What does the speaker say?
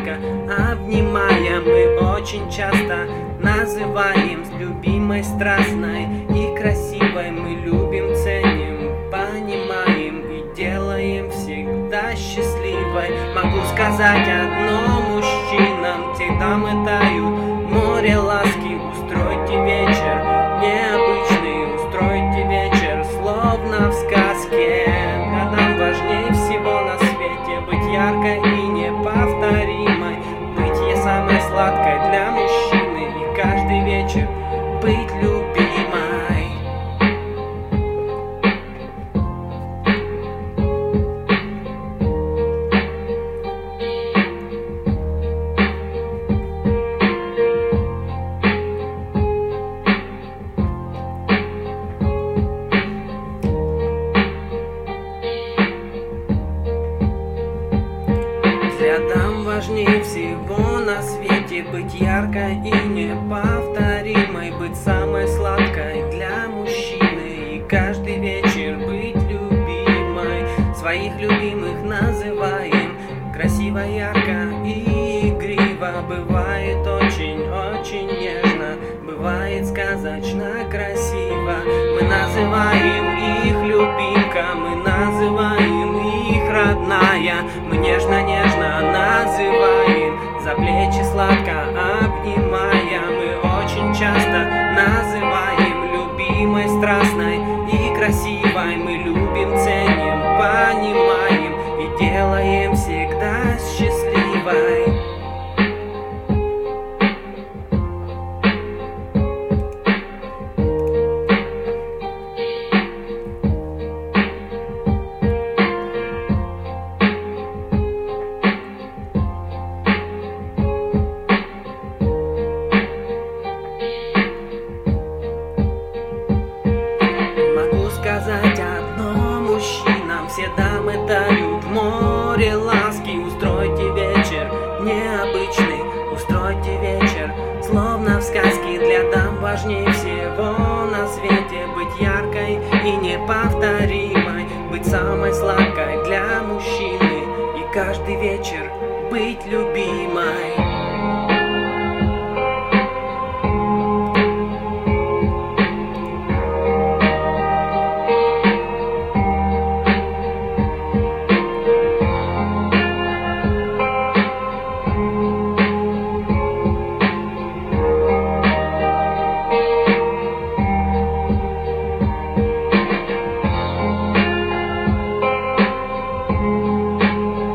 сладко обнимая. Мы очень часто называем с любимой страстной и красивой. Мы любим, ценим, понимаем и делаем всегда счастливой. Могу сказать одно мужчинам: всегда мы дают море ласки. Устройте вечер необычный, устройте вечер словно в сказке. А нам важнее всего на свете быть яркой и неповторимой, быть ей самой сладкой для мужчины и каждый вечер быть любимой. Для дам важнее всего на свете быть яркой и неповторимой, быть самой сладкой для мужчины и каждый вечер быть любимой. Своих любимых называем красиво, ярко и игриво. Бывает очень нежно, бывает сказочно красиво. Мы называем их любимка, мы называем их родная. Мы нежно-нежно называем, за плечи сладко обнимая. Мы очень часто называем любимой, страстной и красивой. Мы любим, ценим, понимаем и делаем всегда счастливой. Сказать одно мужчинам: все дамы дают море ласки. Устройте вечер необычный, устройте вечер словно в сказке. Для дам важнее всего на свете быть яркой и неповторимой, быть самой сладкой для мужчины и каждый вечер быть любимой.